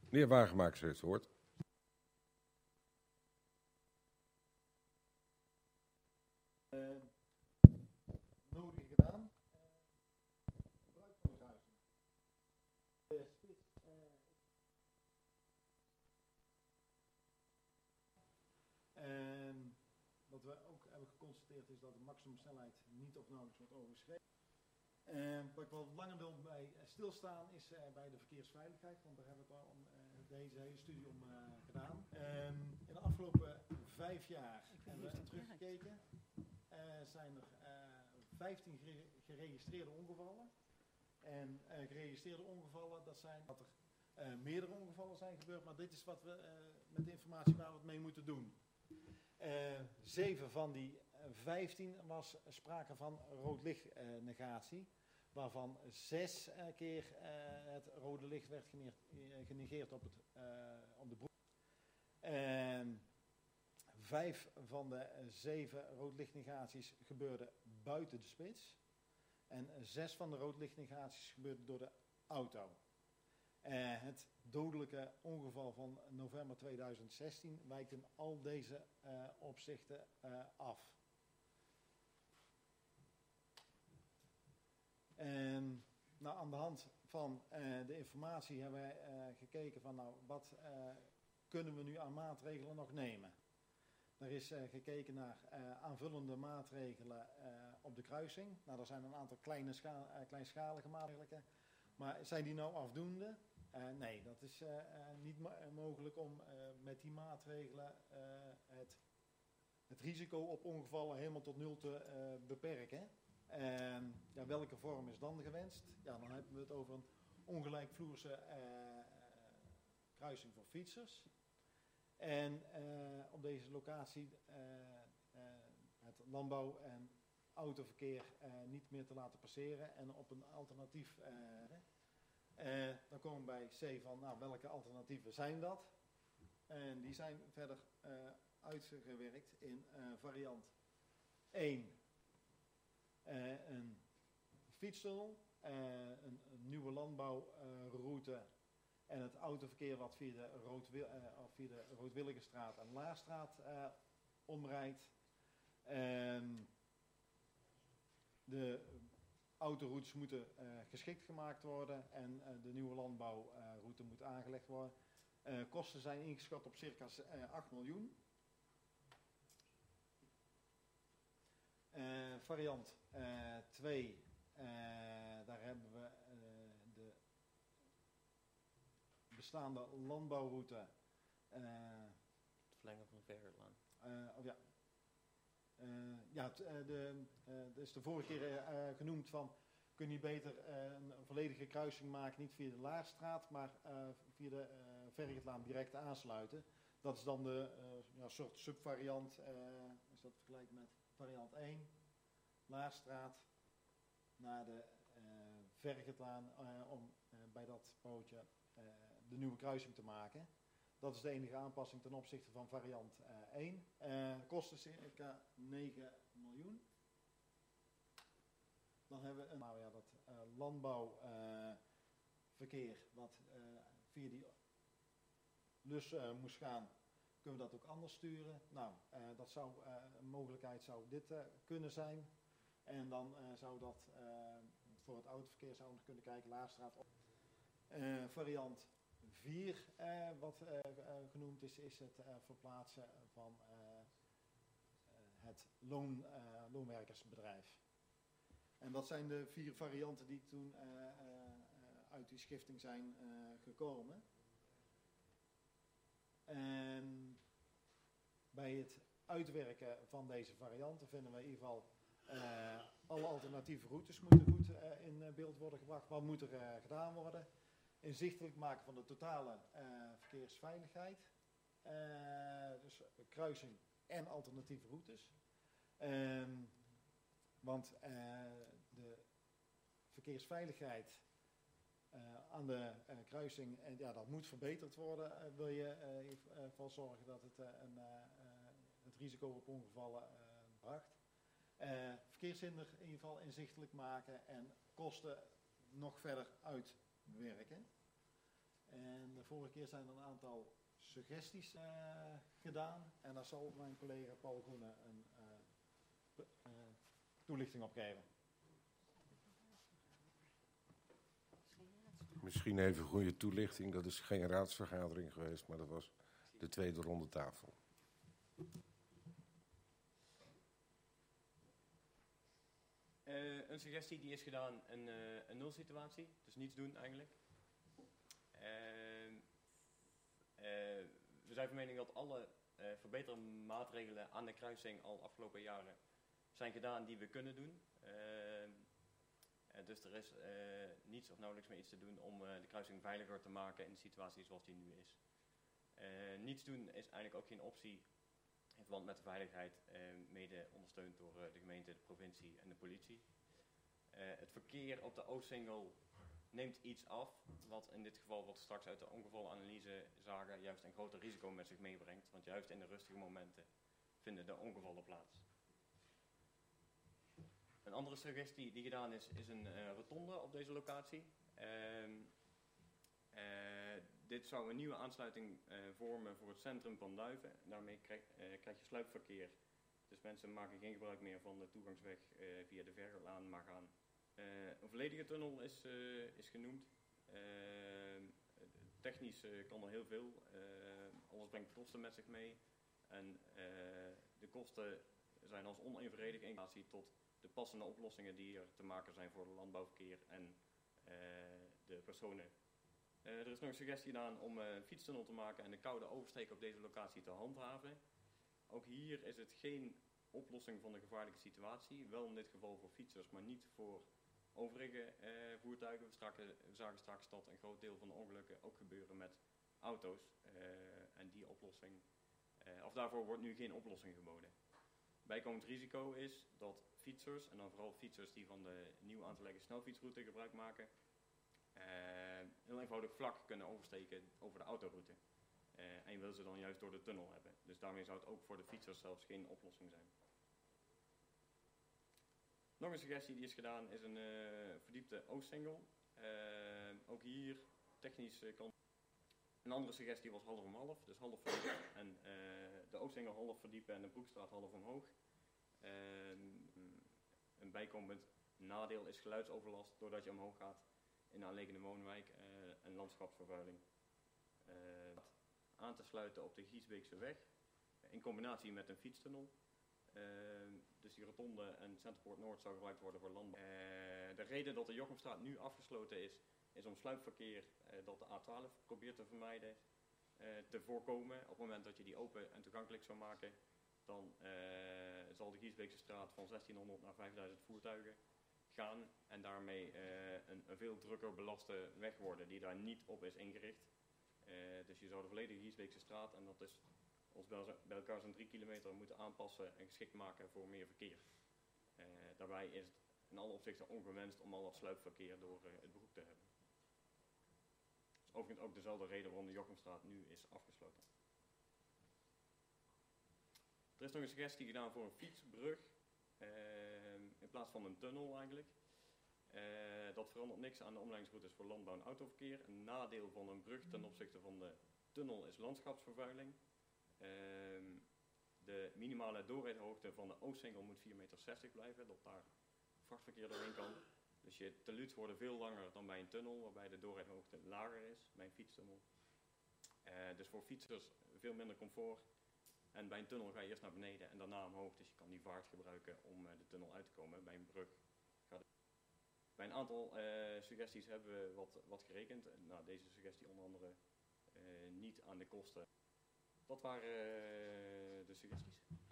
Meneer Wagenmakers heeft het woord. Nodig gedaan. En wat we ook hebben geconstateerd is dat de maximumsnelheid niet of nauwelijks wordt overschreden. Wat ik wel langer wil bij stilstaan is bij de verkeersveiligheid, want daar hebben we deze hele studie om gedaan. In de afgelopen 5 jaar hebben we teruggekeken. Zijn er 15 geregistreerde ongevallen. En geregistreerde ongevallen, dat zijn dat er meerdere ongevallen zijn gebeurd, maar dit is wat we met de informatie waar we het mee moeten doen. 7 van die 15 was sprake van roodlichtnegatie, waarvan 6 keer het rode licht werd genegeerd op de broek. 5 van de 7 roodlichtnegaties gebeurden buiten de spits. En 6 van de roodlichtnegaties gebeurden door de auto. Het dodelijke ongeval van november 2016 wijkt in al deze opzichten af. Nou, aan de hand van de informatie hebben wij gekeken van nou, wat kunnen we nu aan maatregelen nog nemen. Er is gekeken naar aanvullende maatregelen op de kruising. Nou, er zijn een aantal kleinschalige maatregelen. Maar zijn die nou afdoende? Nee, dat is niet mogelijk om met die maatregelen het risico op ongevallen helemaal tot 0 te beperken. Ja, welke vorm is dan gewenst? Ja, dan hebben we het over een ongelijkvloerse kruising voor fietsers. En op deze locatie het landbouw- en autoverkeer niet meer te laten passeren en op een alternatief. Dan komen we bij C van, nou, welke alternatieven zijn dat? En die zijn verder uitgewerkt in variant 1. Een fietstunnel, een nieuwe landbouwroute en het autoverkeer wat via de Roodwilligenstraat en Laarstraat omrijdt. De autoroutes moeten geschikt gemaakt worden en de nieuwe landbouwroute moet aangelegd worden. Kosten zijn ingeschat op circa 8 miljoen. Variant 2, daar hebben we de bestaande landbouwroute. Verlengen van Verlaan. Dat is de vorige keer genoemd van, kun je beter een volledige kruising maken, niet via de Laarstraat, maar via de Vergetlaan direct aansluiten. Dat is dan de soort subvariant, is dat vergelijkt met variant 1, Laarstraat, naar de Vergetlaan om bij dat pootje de nieuwe kruising te maken. Dat is de enige aanpassing ten opzichte van variant 1. Kosten circa 9 miljoen. Dan hebben we dat landbouwverkeer wat via die lus moest gaan. Kunnen we dat ook anders sturen? Nou, dat zou een mogelijkheid zou dit kunnen zijn. En dan zou dat voor het autoverkeer zou nog kunnen kijken, Laarstraat op. Variant 4, wat genoemd is het verplaatsen van het loonwerkersbedrijf. En dat zijn de 4 varianten die toen uit die schifting zijn gekomen. En bij het uitwerken van deze varianten vinden we in ieder geval alle alternatieve routes moeten goed in beeld worden gebracht. Wat moet er gedaan worden? Inzichtelijk maken van de totale verkeersveiligheid. Dus kruising en alternatieve routes. Want de verkeersveiligheid aan de kruising, dat moet verbeterd worden. Wil je ervoor zorgen dat het het risico op ongevallen bracht. Verkeershinder in ieder geval inzichtelijk maken en kosten nog verder uitwerken. En de vorige keer zijn er een aantal suggesties gedaan. En daar zal mijn collega Paul Groene een toelichting op geven. Misschien even een goede toelichting. Dat is geen raadsvergadering geweest, maar dat was de tweede ronde tafel. Een suggestie die is gedaan, een nulsituatie. Dus niets doen eigenlijk. We zijn van mening dat alle verbetermaatregelen aan de kruising al afgelopen jaren zijn gedaan die we kunnen doen. Dus er is niets of nauwelijks meer iets te doen om de kruising veiliger te maken in de situatie zoals die nu is. Niets doen is eigenlijk ook geen optie in verband met de veiligheid, mede ondersteund door de gemeente, de provincie en de politie. Het verkeer op de Oostsingel neemt iets af, wat in dit geval, wat we straks uit de ongevallenanalyse zagen, juist een groter risico met zich meebrengt. Want juist in de rustige momenten vinden de ongevallen plaats. Een andere suggestie die gedaan is een rotonde op deze locatie. Dit zou een nieuwe aansluiting vormen voor het centrum van Duiven. Daarmee krijg je sluipverkeer. Dus mensen maken geen gebruik meer van de toegangsweg via de Vergelaan, maar gaan. Een volledige tunnel is genoemd. Technisch kan er heel veel. Alles brengt kosten met zich mee. En de kosten zijn als onevenredig in relatie tot de passende oplossingen die er te maken zijn voor het landbouwverkeer en de personen. Er is nog een suggestie gedaan om een fietstunnel te maken en de koude oversteek op deze locatie te handhaven. Ook hier is het geen oplossing van de gevaarlijke situatie. Wel in dit geval voor fietsers, maar niet voor overige voertuigen. We zagen straks dat een groot deel van de ongelukken ook gebeuren met auto's. En die oplossing, of daarvoor wordt nu geen oplossing geboden. Bijkomend risico is dat fietsers, en dan vooral fietsers die van de nieuw aan te leggen snelfietsroute gebruik maken, heel eenvoudig vlak kunnen oversteken over de autoroute. En je wil ze dan juist door de tunnel hebben. Dus daarmee zou het ook voor de fietsers zelfs geen oplossing zijn. Nog een suggestie die is gedaan is een verdiepte Oostsingel. Ook hier technisch kan. Een andere suggestie was half om half, dus half verdiepen en de Oostsingel half verdiepen en de Broekstraat half omhoog. Een bijkomend nadeel is geluidsoverlast doordat je omhoog gaat in een aanliggende woonwijk en landschapsvervuiling. Aan te sluiten op de Giesbeekse weg in combinatie met een fietstunnel. Dus die rotonde en Centerpoort Noord zou gebruikt worden voor landbouw. De reden dat de Jochemstraat nu afgesloten is om sluipverkeer dat de A12 probeert te vermijden, te voorkomen. Op het moment dat je die open en toegankelijk zou maken, dan zal de Giesbeekse straat van 1600 naar 5000 voertuigen gaan en daarmee een veel drukker belaste weg worden die daar niet op is ingericht. Dus je zou de volledige Giesbeekse straat, en dat is ons bij elkaar zo'n 3 kilometer, moeten aanpassen en geschikt maken voor meer verkeer. Daarbij is het in alle opzichten ongewenst om al dat sluipverkeer door het Broek te hebben. Dus overigens ook dezelfde reden waarom de Jochemstraat nu is afgesloten. Er is nog een suggestie gedaan voor een fietsbrug, in plaats van een tunnel eigenlijk. Dat verandert niks aan de omleidingsroutes voor landbouw en autoverkeer. Een nadeel van een brug ten opzichte van de tunnel is landschapsvervuiling. De minimale doorrijhoogte van de Oostsingel moet 4,60 meter blijven, dat daar vrachtverkeer doorheen kan. Dus je teluts worden veel langer dan bij een tunnel, waarbij de doorrijhoogte lager is, bij een fietstunnel. Dus voor fietsers veel minder comfort. En bij een tunnel ga je eerst naar beneden en daarna omhoog, dus je kan die vaart gebruiken om de tunnel uit te komen. Bij een brug gaat het. Bij een aantal suggesties hebben we wat gerekend. Nou, deze suggestie onder andere niet aan de kosten. Dat waren de suggesties.